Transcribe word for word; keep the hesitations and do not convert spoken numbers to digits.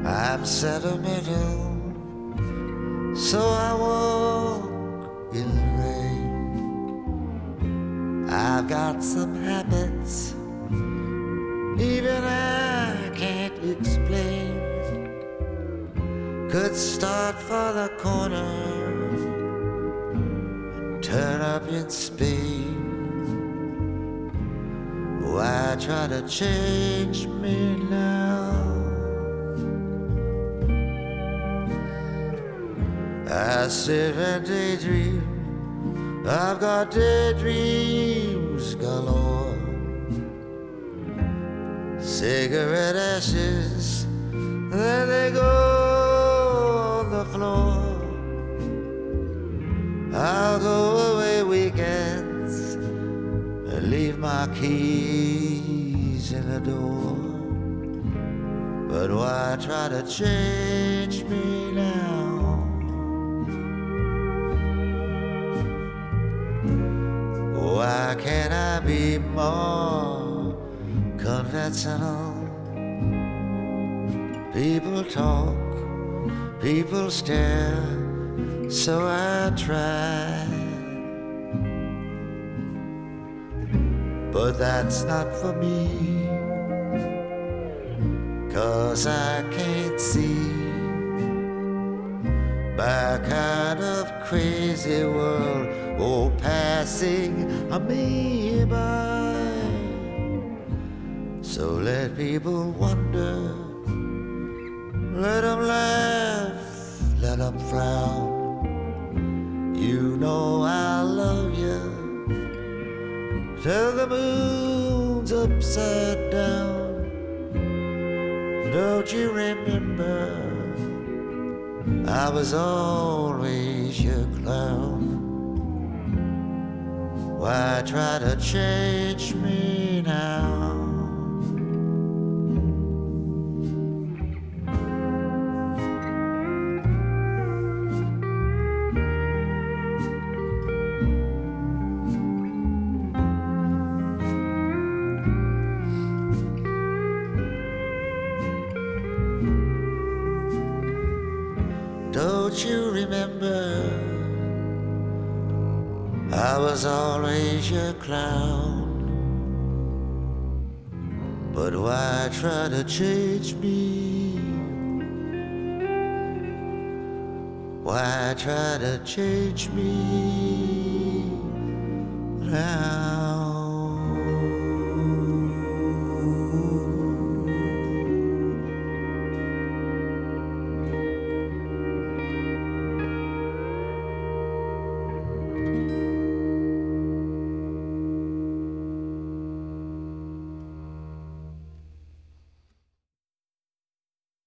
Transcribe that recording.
I'm sentimental, so I walk in the rain. I've got some habits even I can't explain. Could start for the corner and turn up in Spain. Why try to change me now? I sit and daydream. I've got daydreams galore. Cigarette ashes, there they go on the floor. I'll go away weekends and leave my keys in the door. But why try to change me now? Why can't I be more conventional? People talk, people stare, so I try. But that's not for me, 'cause I can't see my kind of crazy world, oh, passing me by. So let people wonder, let them laugh, let them frown. You know I love you till the moon's upside down. Don't you remember, I was always your clown. Why try to change me now? Don't you remember, I was always your clown. But why try to change me? Why try to change me now?